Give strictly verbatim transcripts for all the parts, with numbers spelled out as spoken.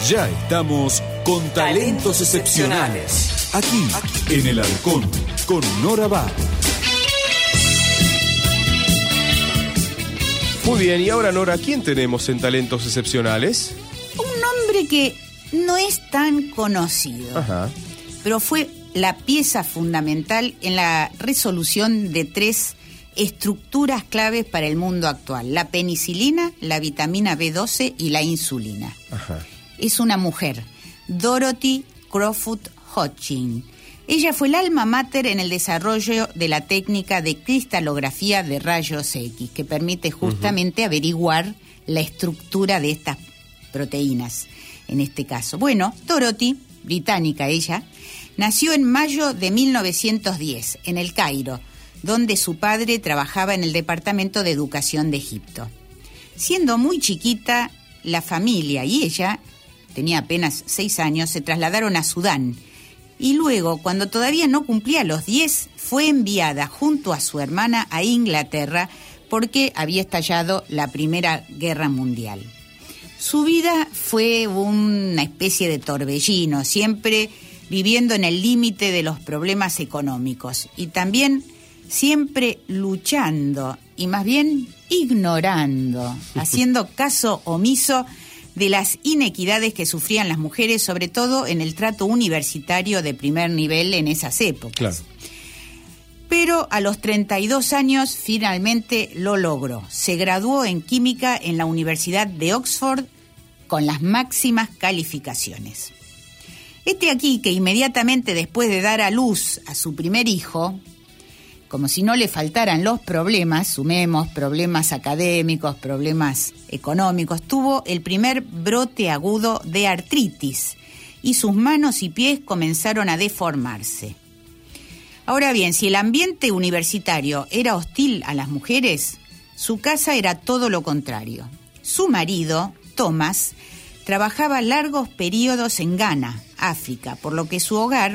Ya estamos con Talentos Excepcionales. Aquí, en El Halcón, con Nora Bar. Muy bien, y ahora, Nora, ¿quién tenemos en Talentos Excepcionales? Un hombre que no es tan conocido, Ajá. pero fue la pieza fundamental en la resolución de tres estructuras claves para el mundo actual: la penicilina, la vitamina B doce y la insulina. Ajá. Es una mujer, Dorothy Crowfoot Hodgkin. Ella fue el alma mater en el desarrollo de la técnica de cristalografía de rayos X, que permite justamente uh-huh. averiguar la estructura de estas proteínas, en este caso. Bueno, Dorothy, británica ella, nació en mayo de mil novecientos diez, en El Cairo, donde su padre trabajaba en el Departamento de Educación de Egipto. Siendo muy chiquita, la familia y ella, tenía apenas seis años, se trasladaron a Sudán. Y luego, cuando todavía no cumplía los diez, fue enviada junto a su hermana a Inglaterra porque había estallado la Primera Guerra Mundial. Su vida fue una especie de torbellino, siempre viviendo en el límite de los problemas económicos y también siempre luchando y más bien ignorando, haciendo caso omiso de las inequidades que sufrían las mujeres, sobre todo en el trato universitario de primer nivel en esas épocas. Claro. Pero a los treinta y dos años finalmente lo logró. Se graduó en química en la Universidad de Oxford con las máximas calificaciones. Este aquí, que inmediatamente después de dar a luz a su primer hijo, como si no le faltaran los problemas, sumemos problemas académicos, problemas económicos, tuvo el primer brote agudo de artritis y sus manos y pies comenzaron a deformarse. Ahora bien, si el ambiente universitario era hostil a las mujeres, su casa era todo lo contrario. Su marido, Thomas, trabajaba largos periodos en Ghana, África, por lo que su hogar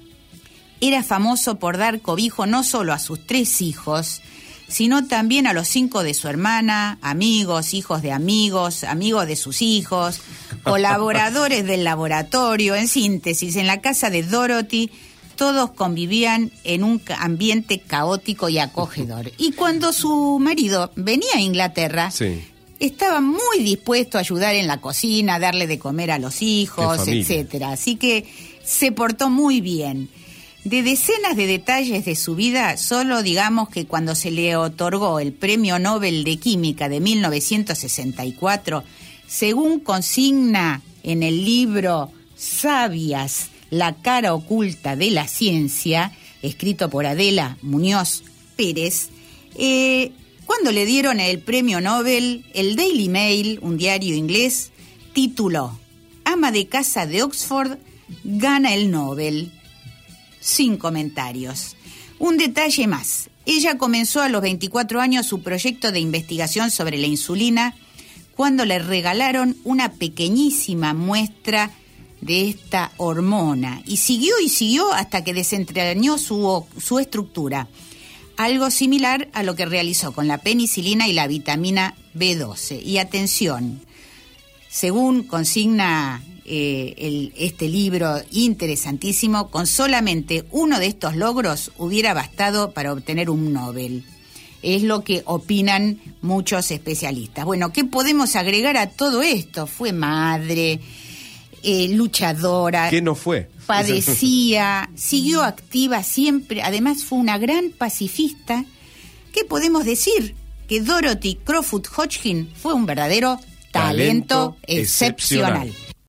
era famoso por dar cobijo no solo a sus tres hijos, sino también a los cinco de su hermana, amigos, hijos de amigos, amigos de sus hijos, colaboradores del laboratorio. En síntesis, en la casa de Dorothy todos convivían en un ambiente caótico y acogedor. Y cuando su marido venía a Inglaterra, sí, estaba muy dispuesto a ayudar en la cocina, a darle de comer a los hijos, etcétera. Así que se portó muy bien. De decenas de detalles de su vida, solo digamos que cuando se le otorgó el Premio Nobel de Química de mil novecientos sesenta y cuatro, según consigna en el libro Sabias, la cara oculta de la ciencia, escrito por Adela Muñoz Pérez, eh, cuando le dieron el Premio Nobel, el Daily Mail, un diario inglés, tituló: ama de casa de Oxford gana el Nobel. Sin comentarios. Un detalle más. Ella comenzó a los veinticuatro años su proyecto de investigación sobre la insulina cuando le regalaron una pequeñísima muestra de esta hormona y siguió y siguió hasta que desentrañó su, su estructura. Algo similar a lo que realizó con la penicilina y la vitamina B doce. Y atención, según consigna Eh, el, este libro interesantísimo, con solamente uno de estos logros hubiera bastado para obtener un Nobel. Es lo que opinan muchos especialistas. Bueno, ¿qué podemos agregar a todo esto? Fue madre, eh, luchadora. ¿Qué no fue? Padecía, siguió activa siempre. Además fue una gran pacifista. ¿Qué podemos decir? Que Dorothy Crowfoot Hodgkin fue un verdadero talento, talento excepcional. excepcional.